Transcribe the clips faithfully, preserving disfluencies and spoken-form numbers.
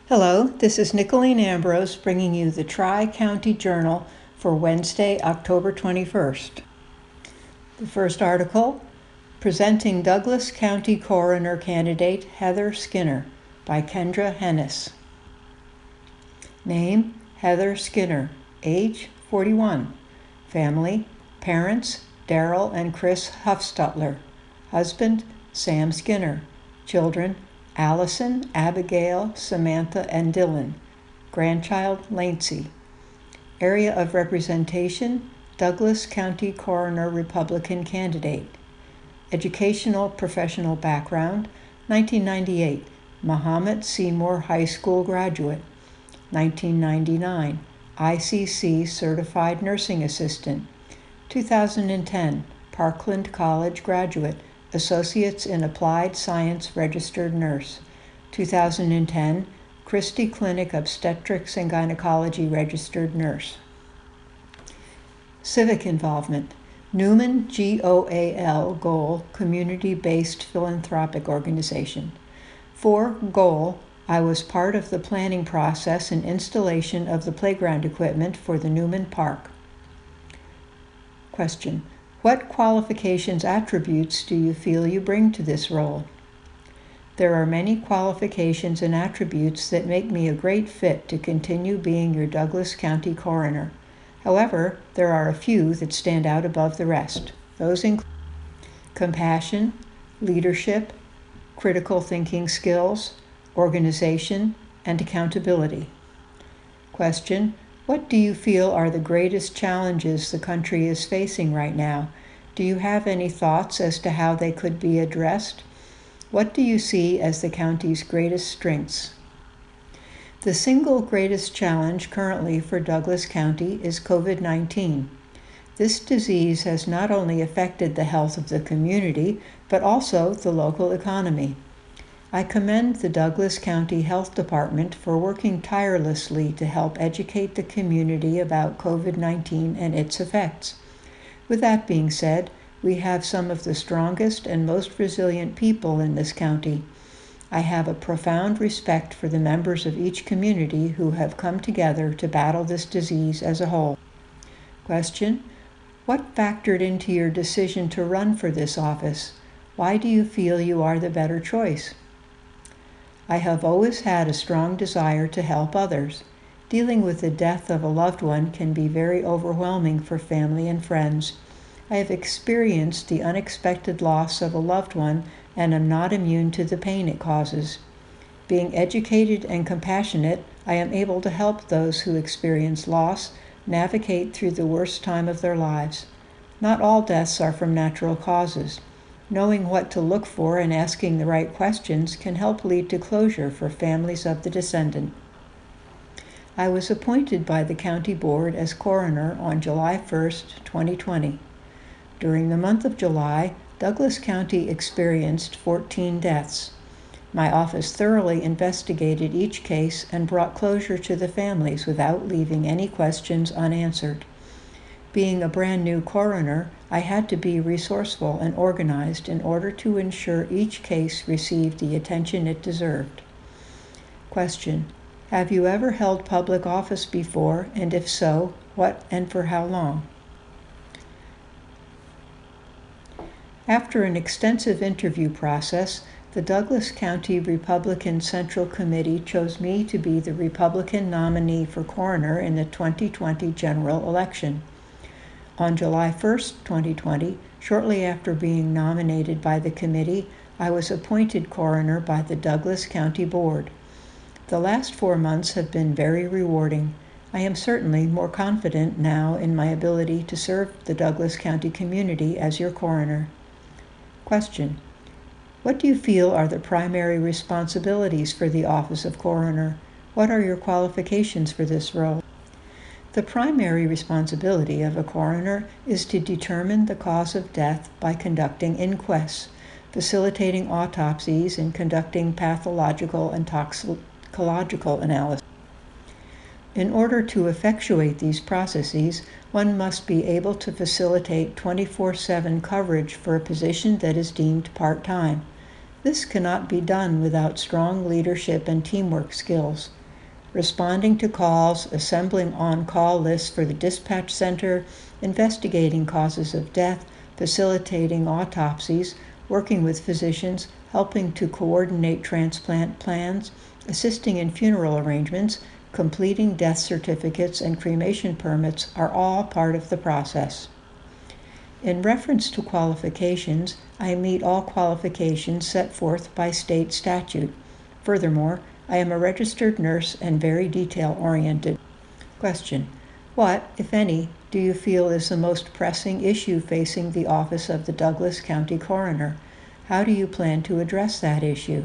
Hello, this is Nicolene Ambrose bringing you the Tri-County Journal for Wednesday, October twenty-first. The first article, Presenting Douglas County Coroner Candidate Heather Skinner by Kendra Hennis. Name, Heather Skinner. Age, forty-one. Family, parents, Daryl and Chris Huffstutler. Husband, Sam Skinner. Children, Allison, Abigail, Samantha, and Dylan. Grandchild, Lacey. Area of representation, Douglas County Coroner Republican candidate. Educational professional background, nineteen ninety-eight, Mahomet Seymour High School graduate. nineteen ninety-nine, I C C Certified Nursing Assistant. two thousand ten, Parkland College graduate, Associates in Applied Science Registered Nurse. two thousand ten, Christie Clinic Obstetrics and Gynecology Registered Nurse. Civic involvement. Newman G O A L Goal Community-Based Philanthropic Organization. For Goal, I was part of the planning process and installation of the playground equipment for the Newman Park. Question. What qualifications attributes do you feel you bring to this role? There are many qualifications and attributes that make me a great fit to continue being your Douglas County coroner. However, there are a few that stand out above the rest. Those include compassion, leadership, critical thinking skills, organization, and accountability. Question. What do you feel are the greatest challenges the country is facing right now? Do you have any thoughts as to how they could be addressed? What do you see as the county's greatest strengths? The single greatest challenge currently for Douglas County is COVID nineteen. This disease has not only affected the health of the community, but also the local economy. I commend the Douglas County Health Department for working tirelessly to help educate the community about COVID nineteen and its effects. With that being said, we have some of the strongest and most resilient people in this county. I have a profound respect for the members of each community who have come together to battle this disease as a whole. Question. What factored into your decision to run for this office? Why do you feel you are the better choice? I have always had a strong desire to help others. Dealing with the death of a loved one can be very overwhelming for family and friends. I have experienced the unexpected loss of a loved one and am not immune to the pain it causes. Being educated and compassionate, I am able to help those who experience loss navigate through the worst time of their lives. Not all deaths are from natural causes. Knowing what to look for and asking the right questions can help lead to closure for families of the descendant. I was appointed by the county board as coroner on July first, twenty twenty. During the month of July, Douglas County experienced fourteen deaths. My office thoroughly investigated each case and brought closure to the families without leaving any questions unanswered. Being a brand new coroner, I had to be resourceful and organized in order to ensure each case received the attention it deserved. Question. Have you ever held public office before, and if so, what and for how long? After an extensive interview process, the Douglas County Republican Central Committee chose me to be the Republican nominee for coroner in the twenty twenty general election. On July first, twenty twenty, shortly after being nominated by the committee, I was appointed coroner by the Douglas County Board. The last four months have been very rewarding. I am certainly more confident now in my ability to serve the Douglas County community as your coroner. Question. What do you feel are the primary responsibilities for the office of coroner? What are your qualifications for this role? The primary responsibility of a coroner is to determine the cause of death by conducting inquests, facilitating autopsies, and conducting pathological and toxicological analysis. In order to effectuate these processes, one must be able to facilitate twenty-four seven coverage for a position that is deemed part-time. This cannot be done without strong leadership and teamwork skills. responding to calls, assembling on-call lists for the dispatch center, investigating causes of death, facilitating autopsies, working with physicians, helping to coordinate transplant plans, assisting in funeral arrangements, completing death certificates and cremation permits are all part of the process. In reference to qualifications, I meet all qualifications set forth by state statute. Furthermore, I am a registered nurse and very detail-oriented. Question: what, if any, do you feel is the most pressing issue facing the office of the Douglas County Coroner? How do you plan to address that issue?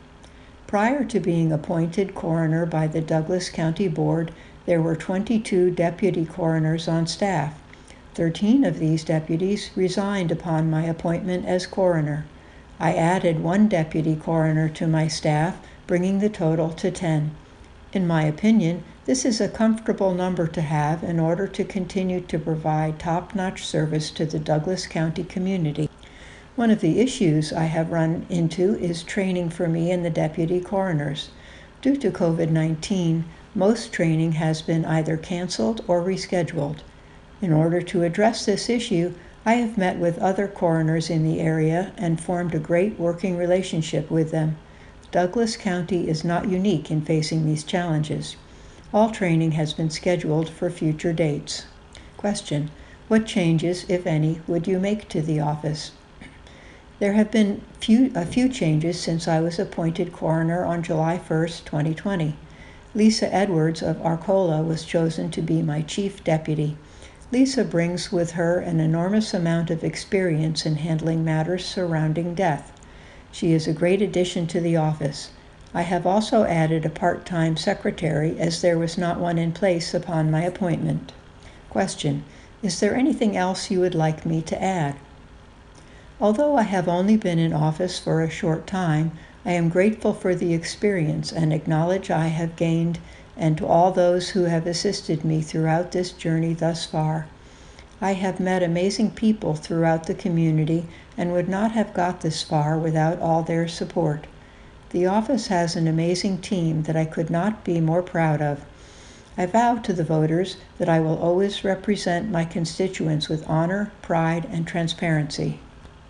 Prior to being appointed coroner by the Douglas County Board, there were twenty-two deputy coroners on staff. Thirteen of these deputies resigned upon my appointment as coroner. I added one deputy coroner to my staff, bringing the total to ten. In my opinion, this is a comfortable number to have in order to continue to provide top-notch service to the Douglas County community. One of the issues I have run into is training for me and the deputy coroners. Due to COVID nineteen, most training has been either canceled or rescheduled. In order to address this issue, I have met with other coroners in the area and formed a great working relationship with them. Douglas County is not unique in facing these challenges. All training has been scheduled for future dates. Question: what changes, if any, would you make to the office? There have been few, a few changes since I was appointed coroner on July first, twenty twenty. Lisa Edwards of Arcola was chosen to be my chief deputy. Lisa brings with her an enormous amount of experience in handling matters surrounding death. She is a great addition to the office. I have also added a part-time secretary as there was not one in place upon my appointment. Question: is there anything else you would like me to add? Although I have only been in office for a short time, I am grateful for the experience and acknowledge I have gained, and to all those who have assisted me throughout this journey thus far. I have met amazing people throughout the community and would not have got this far without all their support. The office has an amazing team that I could not be more proud of. I vow to the voters that I will always represent my constituents with honor, pride, and transparency.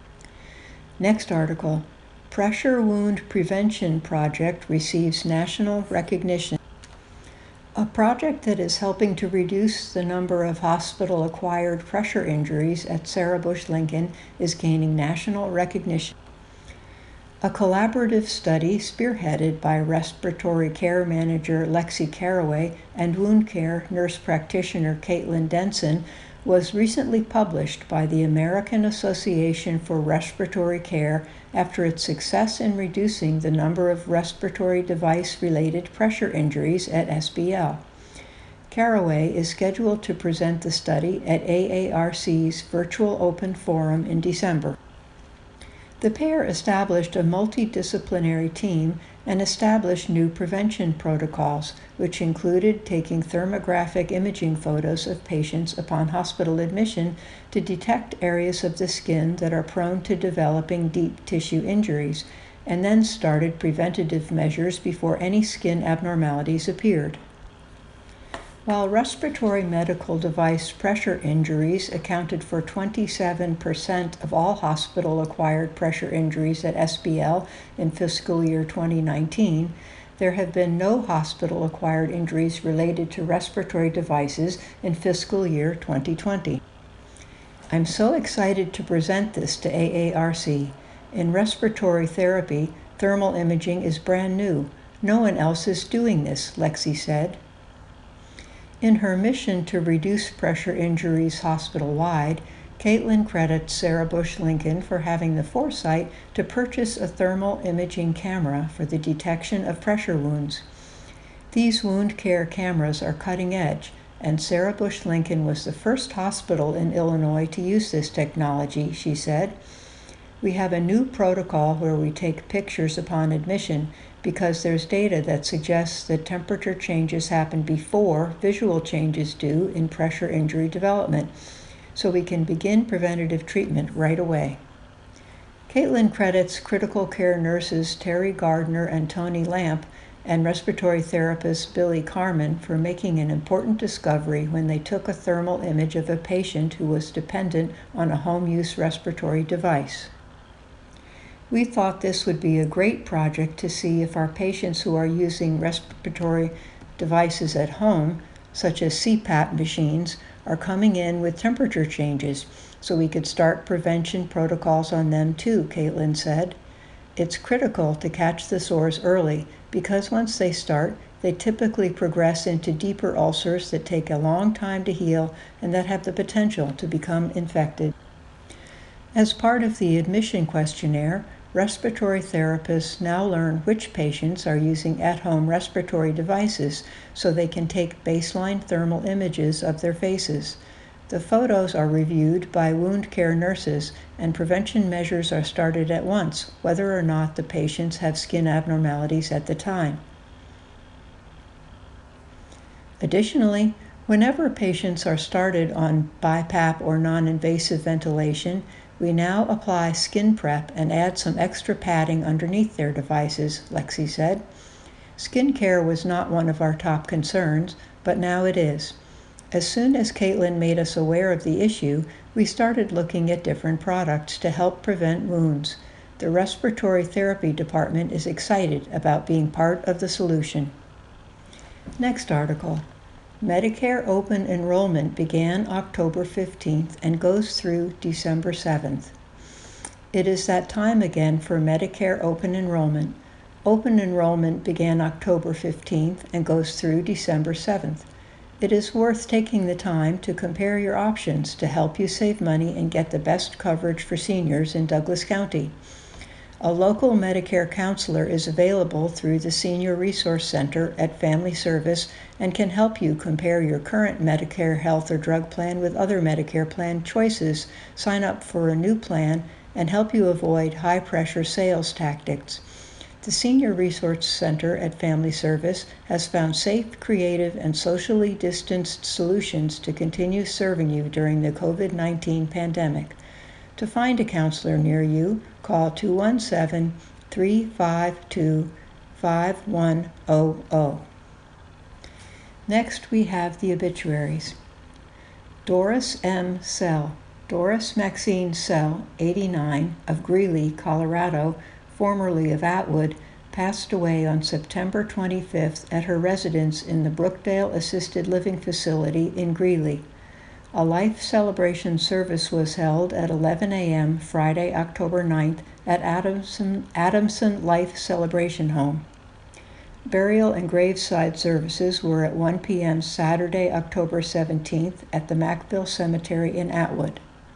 Next article: Pressure Wound Prevention Project receives national recognition. A project that is helping to reduce the number of hospital-acquired pressure injuries at Sarah Bush Lincoln is gaining national recognition. A collaborative study spearheaded by respiratory care manager Lexi Caraway and wound care nurse practitioner Caitlin Denson was recently published by the American Association for Respiratory Care after its success in reducing the number of respiratory device-related pressure injuries at S B L. Caraway is scheduled to present the study at A A R C's Virtual Open Forum in December. The pair established a multidisciplinary team and established new prevention protocols, which included taking thermographic imaging photos of patients upon hospital admission to detect areas of the skin that are prone to developing deep tissue injuries, and then started preventative measures before any skin abnormalities appeared. While respiratory medical device pressure injuries accounted for twenty-seven percent of all hospital-acquired pressure injuries at S B L in fiscal year twenty nineteen, there have been no hospital-acquired injuries related to respiratory devices in fiscal year twenty twenty. I'm so excited to present this to A A R C. In respiratory therapy, thermal imaging is brand new. No one else is doing this, Lexi said. In her mission to reduce pressure injuries hospital-wide, Caitlin credits Sarah Bush Lincoln for having the foresight to purchase a thermal imaging camera for the detection of pressure wounds. These wound care cameras are cutting edge, and Sarah Bush Lincoln was the first hospital in Illinois to use this technology, she said. We have a new protocol where we take pictures upon admission because there's data that suggests that temperature changes happen before visual changes do in pressure injury development, so we can begin preventative treatment right away. Caitlin credits critical care nurses Terry Gardner and Tony Lamp and respiratory therapist Billy Carmen for making an important discovery when they took a thermal image of a patient who was dependent on a home-use respiratory device. We thought this would be a great project to see if our patients who are using respiratory devices at home, such as C PAP machines, are coming in with temperature changes, so we could start prevention protocols on them too, Caitlin said. It's critical to catch the sores early because once they start, they typically progress into deeper ulcers that take a long time to heal and that have the potential to become infected. As part of the admission questionnaire, respiratory therapists now learn which patients are using at-home respiratory devices so they can take baseline thermal images of their faces. The photos are reviewed by wound care nurses, and prevention measures are started at once, whether or not the patients have skin abnormalities at the time. Additionally, whenever patients are started on B I PAP or non-invasive ventilation, we now apply skin prep and add some extra padding underneath their devices, Lexi said. Skin care was not one of our top concerns, but now it is. As soon as Caitlin made us aware of the issue, we started looking at different products to help prevent wounds. The respiratory therapy department is excited about being part of the solution. Next article. Medicare open enrollment began October fifteenth and goes through December seventh. It is that time again for Medicare open enrollment. Open enrollment began October fifteenth and goes through December seventh. It is worth taking the time to compare your options to help you save money and get the best coverage for seniors in Douglas County. A local Medicare counselor is available through the Senior Resource Center at Family Service and can help you compare your current Medicare health or drug plan with other Medicare plan choices, sign up for a new plan, and help you avoid high-pressure sales tactics. The Senior Resource Center at Family Service has found safe, creative, and socially distanced solutions to continue serving you during the COVID nineteen pandemic. To find a counselor near you, call two one seven, three five two, five one zero zero. Next, we have the obituaries. Doris M. Sell, Doris Maxine Sell, eighty-nine, of Greeley, Colorado, formerly of Atwood, passed away on September twenty-fifth at her residence in the Brookdale Assisted Living Facility in Greeley. A life celebration service was held at eleven a.m. Friday, October ninth at Adamson, Adamson Life Celebration Home. Burial and graveside services were at one p.m. Saturday, October seventeenth at the Macville Cemetery in Atwood.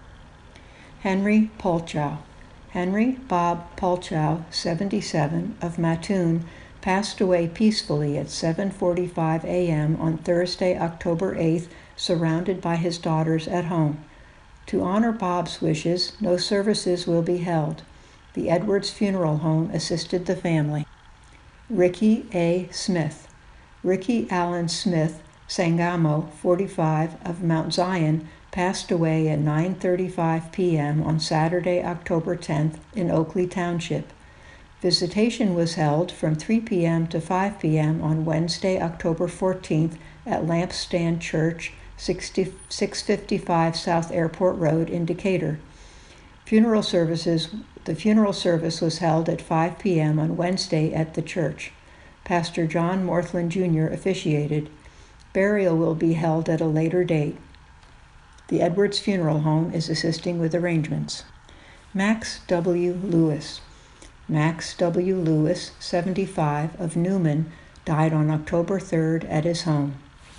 Henry Polchow. Henry Bob Polchow, seventy-seven, of Mattoon, passed away peacefully at seven forty-five a.m. on Thursday, October eighth, surrounded by his daughters at home. To honor Bob's wishes, no services will be held. The Edwards Funeral Home assisted the family. Ricky A. Smith. Ricky Allen Smith, Sangamo, forty-five, of Mount Zion, passed away at nine thirty-five p.m. on Saturday, October tenth, in Oakley Township. Visitation was held from three p.m. to five p.m. on Wednesday, October fourteenth, at Lampstand Church, six fifty-five South Airport Road in Decatur. Funeral services, the funeral service was held at five p.m. on Wednesday at the church. Pastor John Morthland Junior officiated. Burial will be held at a later date. The Edwards Funeral Home is assisting with arrangements. Max W. Lewis. Max W. Lewis, seventy-five, of Newman, died on October third at his home.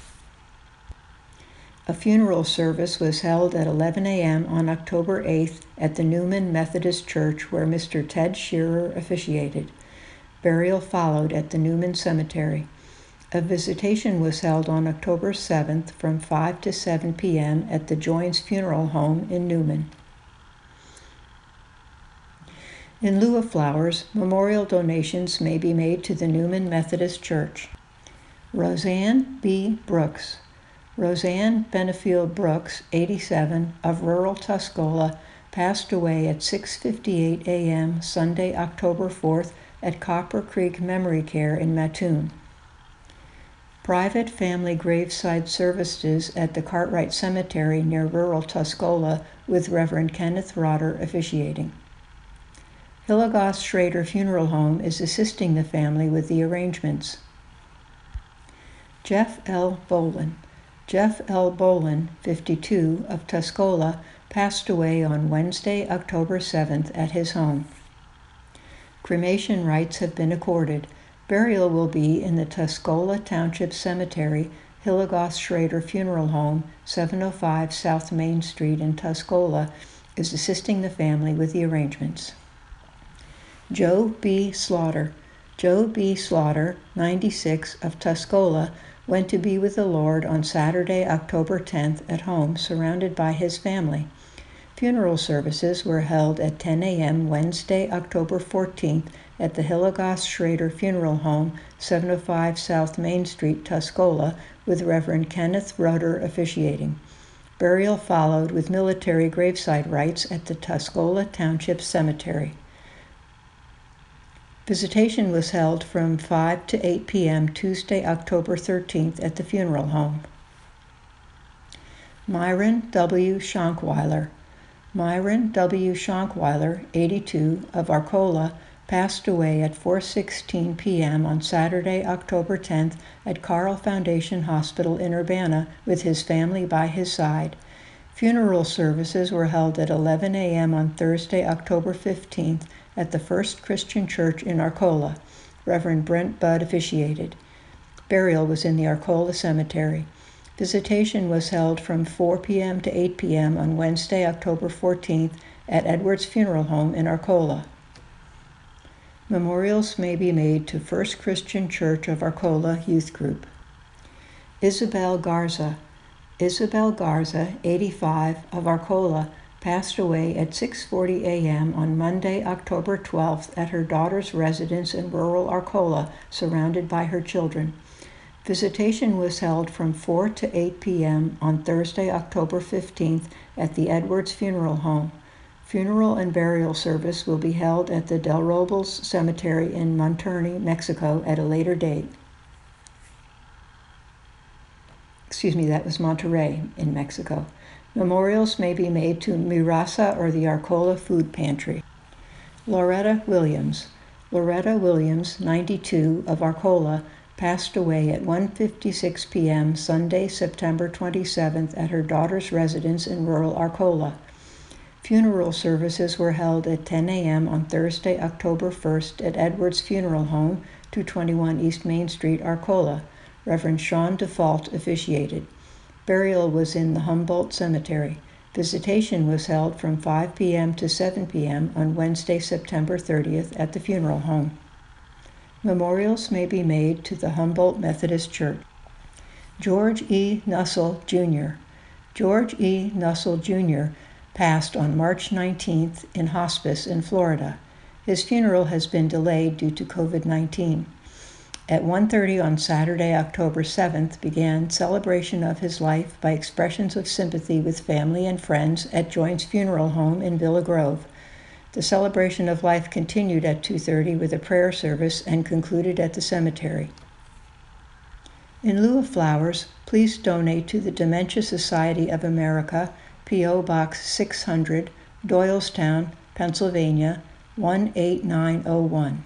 A funeral service was held at eleven a.m. on October eighth at the Newman Methodist Church, where Mister Ted Shearer officiated. Burial followed at the Newman Cemetery. A visitation was held on October seventh from five to seven p.m. at the Joins Funeral Home in Newman. In lieu of flowers, memorial donations may be made to the Newman Methodist Church. Roseanne B. Brooks. Roseanne Benefield Brooks, eighty-seven, of rural Tuscola, passed away at six fifty-eight a.m. Sunday, October fourth, at Copper Creek Memory Care in Mattoon. Private family graveside services at the Cartwright Cemetery near rural Tuscola with Reverend Kenneth Rotter officiating. Hillegoss Schrader Funeral Home is assisting the family with the arrangements. Jeff L. Bolin. Jeff L. Bolin, fifty-two, of Tuscola, passed away on Wednesday, October seventh at his home. Cremation rites have been accorded. Burial will be in the Tuscola Township Cemetery, Hillegoss Schrader Funeral Home, seven oh five South Main Street in Tuscola, is assisting the family with the arrangements. Joe B. Slaughter. Joe B. Slaughter, ninety-six, of Tuscola, went to be with the Lord on Saturday, October tenth, at home, surrounded by his family. Funeral services were held at ten a.m. Wednesday, October fourteenth, at the Hillegoss Schrader Funeral Home, seven oh five South Main Street, Tuscola, with Reverend Kenneth Rudder officiating. Burial followed with military graveside rites at the Tuscola Township Cemetery. Visitation was held from five to eight p.m. Tuesday, October thirteenth at the funeral home. Myron W. Schonkweiler. Myron W. Schonkweiler, eighty-two, of Arcola, passed away at four sixteen p.m. on Saturday, October tenth at Carl Foundation Hospital in Urbana with his family by his side. Funeral services were held at eleven a.m. on Thursday, October fifteenth at the First Christian Church in Arcola. Reverend Brent Budd officiated. Burial was in the Arcola Cemetery. Visitation was held from four p.m. to eight p.m. on Wednesday, October fourteenth at Edwards Funeral Home in Arcola. Memorials may be made to First Christian Church of Arcola Youth Group. Isabel Garza. Isabel Garza, eighty-five, of Arcola, passed away at six forty a.m. on Monday, October twelfth at her daughter's residence in rural Arcola, surrounded by her children. Visitation was held from four to eight p.m. on Thursday, October fifteenth at the Edwards Funeral Home. Funeral and burial service will be held at the Del Robles Cemetery in Monterrey, Mexico at a later date. Excuse me, that was Monterrey in Mexico. Memorials may be made to Mirasa or the Arcola Food Pantry. Loretta Williams. Loretta Williams, ninety-two, of Arcola, passed away at one fifty-six p.m. Sunday, September twenty-seventh at her daughter's residence in rural Arcola. Funeral services were held at ten a.m. on Thursday, October first at Edwards Funeral Home, two twenty-one East Main Street, Arcola. Reverend Sean Default officiated. Burial was in the Humboldt Cemetery. Visitation was held from five p.m. to seven p.m. on Wednesday, September thirtieth at the funeral home. Memorials may be made to the Humboldt Methodist Church. George E. Nussel, Junior George E. Nussel, Junior passed on March nineteenth in hospice in Florida. His funeral has been delayed due to covid nineteen. At one thirty on Saturday, October seventh, began celebration of his life by expressions of sympathy with family and friends at Joint's Funeral Home in Villa Grove. The celebration of life continued at two thirty with a prayer service and concluded at the cemetery. In lieu of flowers, please donate to the Dementia Society of America, P O Box six hundred, Doylestown, Pennsylvania, one eight nine oh one.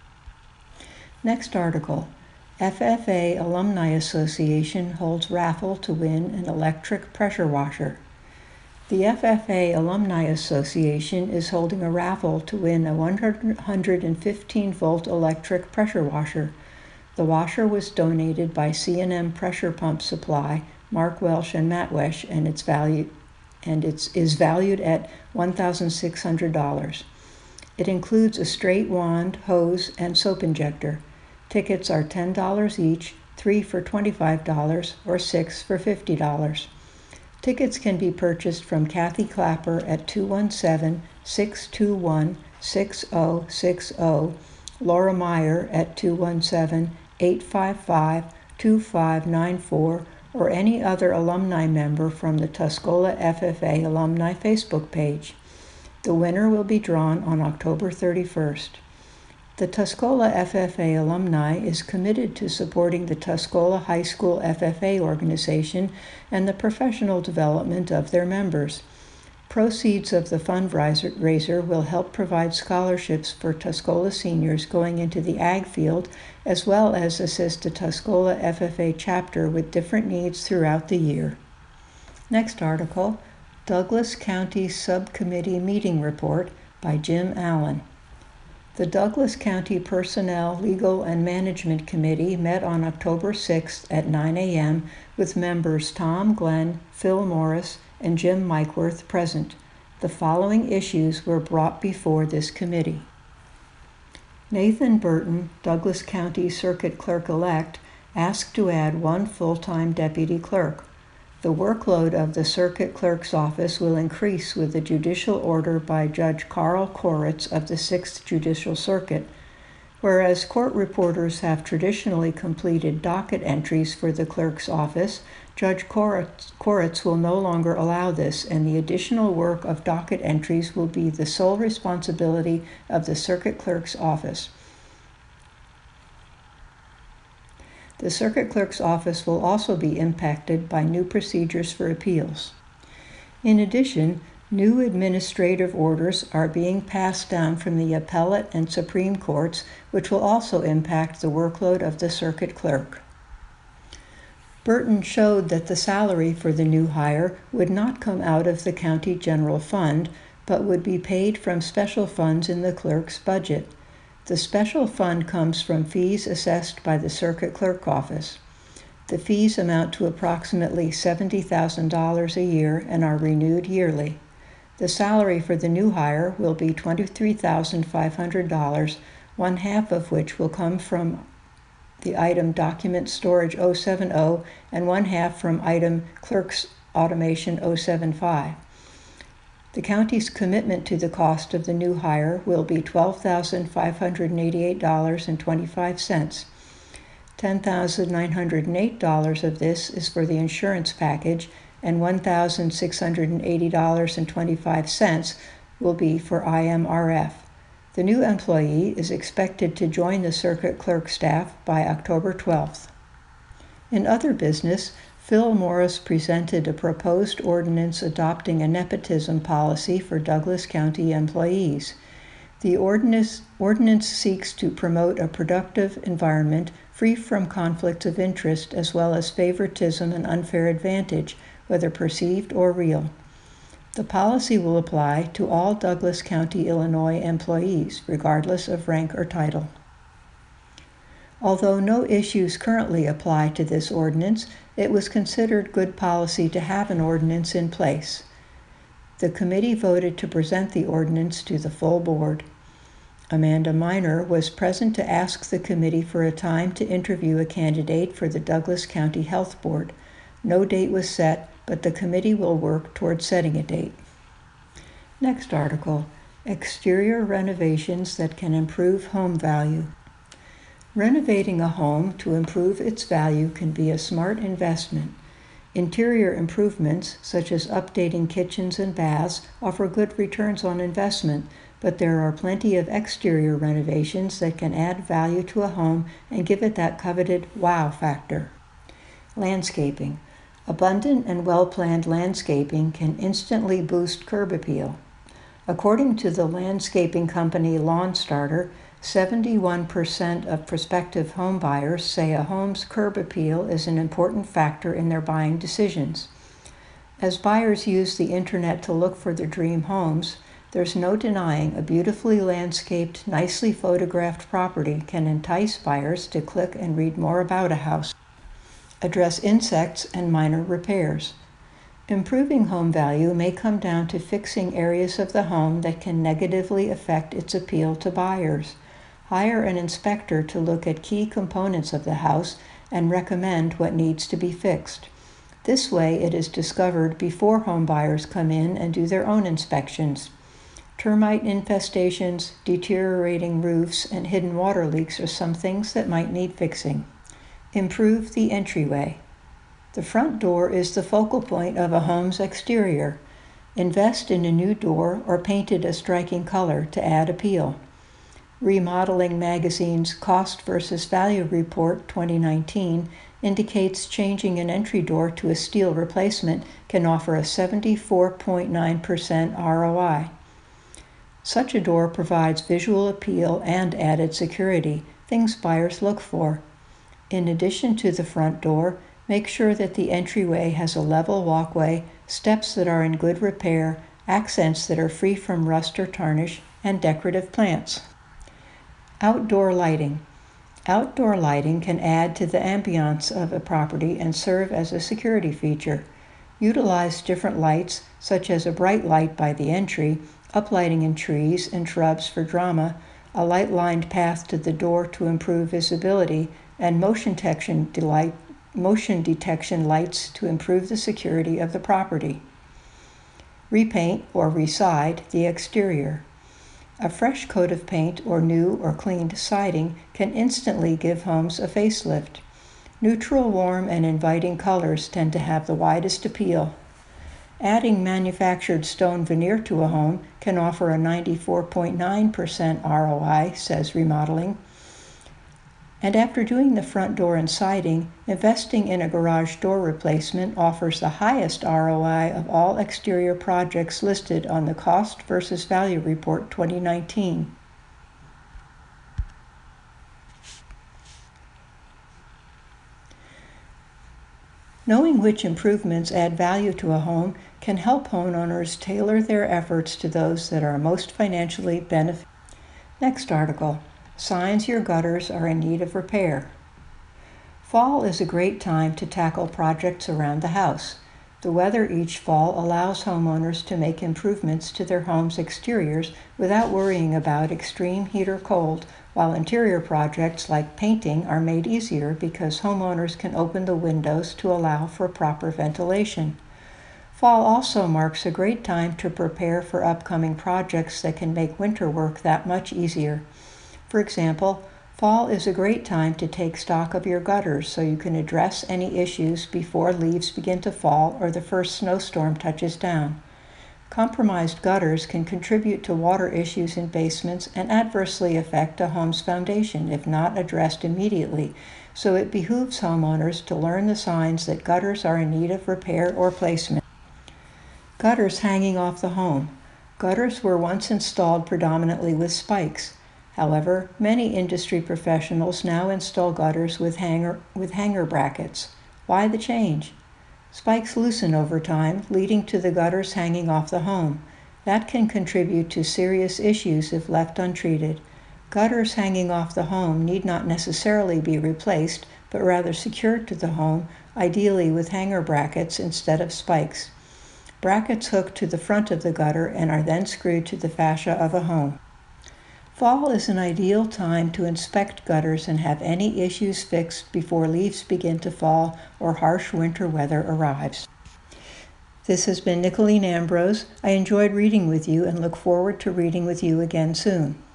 Next article. F F A Alumni Association holds raffle to win an electric pressure washer. The F F A Alumni Association is holding a raffle to win a one hundred fifteen volt electric pressure washer. The washer was donated by C and M Pressure Pump Supply, Mark Welsh and Matt Wesh, and its value and it is valued at one thousand six hundred dollars. It includes a straight wand, hose, and soap injector. Tickets are ten dollars each, three for twenty-five dollars, or six for fifty dollars. Tickets can be purchased from Kathy Clapper at two one seven, six two one, six zero six zero, Laura Meyer at two one seven, eight five five, two five nine four, or any other alumni member from the Tuscola F F A Alumni Facebook page. The winner will be drawn on October thirty-first. The Tuscola F F A alumni is committed to supporting the Tuscola High School F F A organization and the professional development of their members. Proceeds of the fundraiser will help provide scholarships for Tuscola seniors going into the ag field, as well as assist the Tuscola F F A chapter with different needs throughout the year. Next article, Douglas County Subcommittee Meeting Report by Jim Allen. The Douglas County Personnel, Legal, and Management Committee met on October sixth at nine a m with members Tom Glenn, Phil Morris, and Jim Mikeworth present. The following issues were brought before this committee. Nathan Burton, Douglas County Circuit Clerk-elect, asked to add one full-time deputy clerk. The workload of the Circuit Clerk's office will increase with the judicial order by Judge Carl Koritz of the sixth Judicial Circuit. Whereas court reporters have traditionally completed docket entries for the clerk's office, Judge Koritz, Koritz will no longer allow this, and the additional work of docket entries will be the sole responsibility of the circuit clerk's office. The circuit clerk's office will also be impacted by new procedures for appeals. In addition, new administrative orders are being passed down from the appellate and Supreme Courts, which will also impact the workload of the circuit clerk. Burton showed that the salary for the new hire would not come out of the county general fund, but would be paid from special funds in the clerk's budget. The special fund comes from fees assessed by the circuit clerk office. The fees amount to approximately seventy thousand dollars a year and are renewed yearly. The salary for the new hire will be twenty-three thousand five hundred dollars, one half of which will come from the item Document Storage oh seven oh and one half from item Clerk's Automation oh seven five. The county's commitment to the cost of the new hire will be twelve thousand five hundred eighty-eight dollars and twenty-five cents. ten thousand nine hundred eight dollars of this is for the insurance package, and one thousand six hundred eighty dollars and twenty-five cents will be for I M R F. The new employee is expected to join the circuit clerk staff by October twelfth. In other business, Phil Morris presented a proposed ordinance adopting a nepotism policy for Douglas County employees. The ordinance, ordinance seeks to promote a productive environment free from conflicts of interest as well as favoritism and unfair advantage, whether perceived or real. The policy will apply to all Douglas County, Illinois employees, regardless of rank or title. Although no issues currently apply to this ordinance, it was considered good policy to have an ordinance in place. The committee voted to present the ordinance to the full board. Amanda Miner was present to ask the committee for a time to interview a candidate for the Douglas County Health Board. No date was set, but the committee will work toward setting a date. Next article, Exterior Renovations that can improve home value. Renovating a home to improve its value can be a smart investment. Interior improvements, such as updating kitchens and baths, offer good returns on investment, but there are plenty of exterior renovations that can add value to a home and give it that coveted wow factor. Landscaping. Abundant and well-planned landscaping can instantly boost curb appeal. According to the landscaping company Lawn Starter, seventy-one percent of prospective home buyers say a home's curb appeal is an important factor in their buying decisions. As buyers use the internet to look for their dream homes, there's no denying a beautifully landscaped, nicely photographed property can entice buyers to click and read more about a house, address insects, and minor repairs. Improving home value may come down to fixing areas of the home that can negatively affect its appeal to buyers. Hire an inspector to look at key components of the house and recommend what needs to be fixed. This way it is discovered before home buyers come in and do their own inspections. Termite infestations, deteriorating roofs, and hidden water leaks are some things that might need fixing. Improve the entryway. The front door is the focal point of a home's exterior. Invest in a new door or paint it a striking color to add appeal. Remodeling Magazine's Cost versus Value Report twenty nineteen indicates changing an entry door to a steel replacement can offer a seventy-four point nine percent R O I. Such a door provides visual appeal and added security, things buyers look for. In addition to the front door, make sure that the entryway has a level walkway, steps that are in good repair, accents that are free from rust or tarnish, and decorative plants. Outdoor lighting. Outdoor lighting can add to the ambiance of a property and serve as a security feature. Utilize different lights, such as a bright light by the entry, uplighting in trees and shrubs for drama, a light-lined path to the door to improve visibility, and motion detection, delight, motion detection lights to improve the security of the property. Repaint or reside the exterior. A fresh coat of paint or new or cleaned siding can instantly give homes a facelift. Neutral, warm, and inviting colors tend to have the widest appeal. Adding manufactured stone veneer to a home can offer a ninety-four point nine percent R O I, says Remodeling. And after doing the front door and siding, investing in a garage door replacement offers the highest R O I of all exterior projects listed on the Cost versus Value Report twenty nineteen. Knowing which improvements add value to a home can help homeowners tailor their efforts to those that are most financially beneficial. Next article. Signs your gutters are in need of repair. Fall is a great time to tackle projects around the house. The weather each fall allows homeowners to make improvements to their home's exteriors without worrying about extreme heat or cold, while interior projects like painting are made easier because homeowners can open the windows to allow for proper ventilation. Fall also marks a great time to prepare for upcoming projects that can make winter work that much easier. For example, fall is a great time to take stock of your gutters so you can address any issues before leaves begin to fall or the first snowstorm touches down. Compromised gutters can contribute to water issues in basements and adversely affect a home's foundation if not addressed immediately, so it behooves homeowners to learn the signs that gutters are in need of repair or placement. Gutters hanging off the home. Gutters were once installed predominantly with spikes. However, many industry professionals now install gutters with hanger, with hanger brackets. Why the change? Spikes loosen over time, leading to the gutters hanging off the home. That can contribute to serious issues if left untreated. Gutters hanging off the home need not necessarily be replaced, but rather secured to the home, ideally with hanger brackets instead of spikes. Brackets hook to the front of the gutter and are then screwed to the fascia of a home. Fall is an ideal time to inspect gutters and have any issues fixed before leaves begin to fall or harsh winter weather arrives. This has been Nicolene Ambrose. I enjoyed reading with you and look forward to reading with you again soon.